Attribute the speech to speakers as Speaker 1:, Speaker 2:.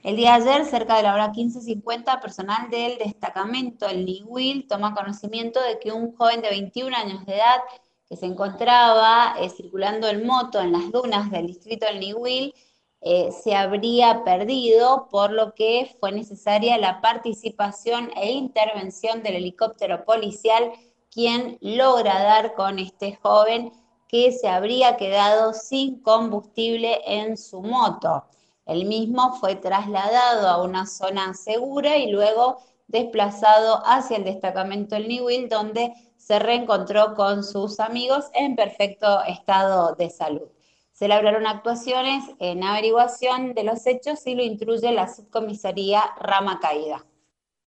Speaker 1: El día de ayer, cerca de la hora 15:50, personal del destacamento El Niwil toma conocimiento de que un joven de 21 años de edad que se encontraba circulando en moto en las dunas del distrito del Niwil se habría perdido, por lo que fue necesaria la participación e intervención del helicóptero policial, quien logra dar con este joven que se habría quedado sin combustible en su moto. El mismo fue trasladado a una zona segura y luego desplazado hacia el destacamento del Niwil, donde se reencontró con sus amigos en perfecto estado de salud. Se elaboraron actuaciones en averiguación de los hechos y lo instruye la subcomisaría Rama Caída.